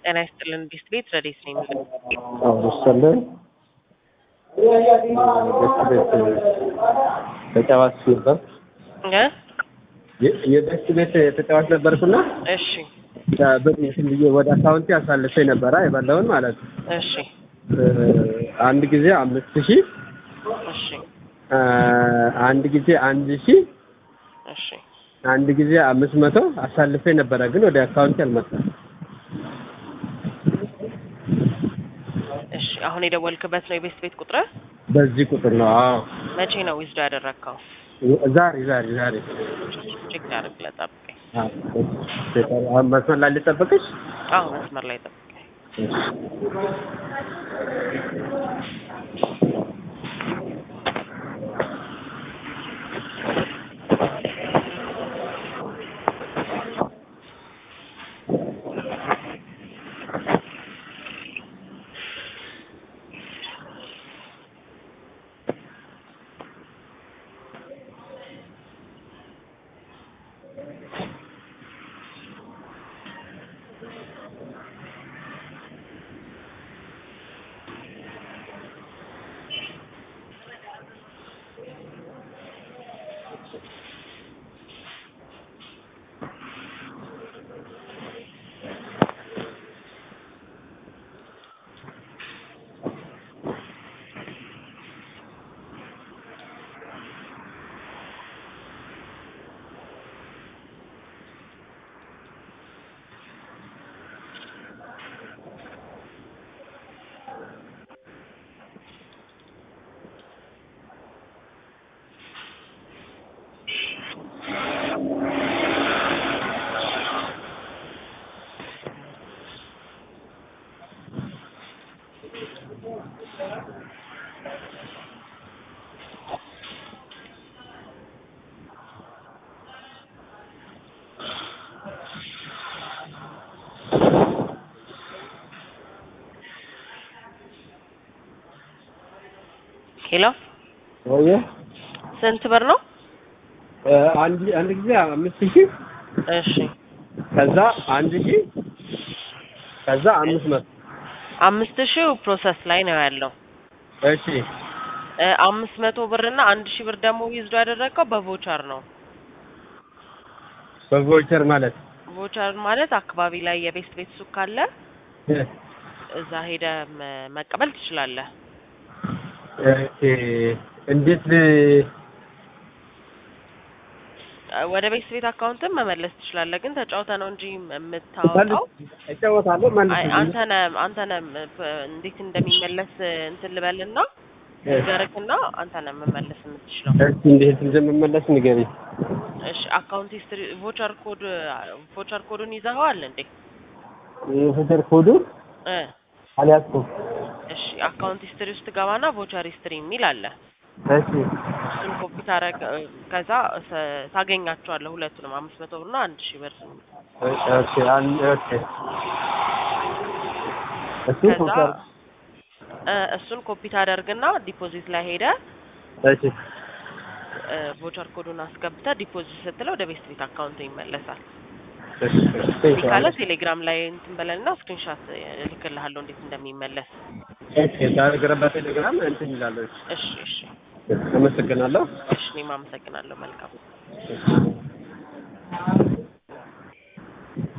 ጤና ይስጥልን ቢስት ቤት ረዴት ነኝ ማለት አብሮሰለን ቤት ተጫዋች ነበር የቤት ቤት ተጫዋች ነበርኩና እሺ በዚህ ልጅ ወደ አካውንት ያሳልፈ ነበር አይባለውን ማለት እሺ አንድ ጊዜ 5000 እሺ አንድ ጊዜ 1000 እሺ አንድ ጊዜ 500 አሳልፈ ነበር ግን ወደ አካውንት አልመጣም። እሺ አሁን የደወልክበት ነው የቤት ቤት ቁጥር? በዚህ ቁጥር ነው። አዎ መቼ ነው ዊዝዶ ያደረከው? ዛሬ ቼክ አድርግ ለጠብቀኝ። መስመር ላይ ልጠብቅሽ? አዎ መስመር ላይ ጠብቀኝ። ሄሎ ወየ ስንት ብር ነው? አንድ ጊዜ 5000 እሺ ከዛ 1000 ከዛ 5000 ፕሮሰስ ላይ ነው ያለው። እሺ 500 ብር እና 1000 ብር ደግሞ ዊዝዶ ያደረከው በቮቸር ነው። በቮቸር ማለት አካባቢ ላይ የቤት ቤት ሱቅ ካለ እዛ ሄደ መቀበል ትችላለህ። እንዴት ወደ ቤት ቤት አካውንትም መመለስ ትችላለህ። ግን ተጫውተ ነው እንጂ የምታወጣው እጫወታለሁ ማለት ነው። አንተ ነህ እንዴት እንደሚመለስ እንትን ልበልና ንገርክና አንተ ነህ መመለስ የምትችለው። እሺ እንዴት እንደምመለስ ንገሪ። እሺ አካውንት ሂስትሪ ቮቸር ኮዱን ይዘኸዋል እንዴ? ቮቸር ኮዱ አልያዝኩም። እሺ አካውንት ሂስትሪ ውስጥ ገባና ቮቸር ሂስትሪ የሚል አለ። እሺ እሱን ኮፒ ታረግ ከዛ ታገኛቸዋለህ ሁለቱንም 500 ብር እና 1000 ብር። እሱን ኮፒ ታደርግና ዲፖዚት ላይ ሄደ ቮቸር ኮዱን አስገብተህ ዲፖዚት ስትለው ወደ ቤት ቤት አካውንት ይመለሳል። ካለ ቴሌግራም ላይ እንትን በለና ስክሪንሾት ልክልሃለሁ እንዴት እንደሚመለስ። ቴሌግራም እንትን ይላል። እሺ አመሰግናለሁ። እሺ እኔም አመሰግናለሁ። መልካም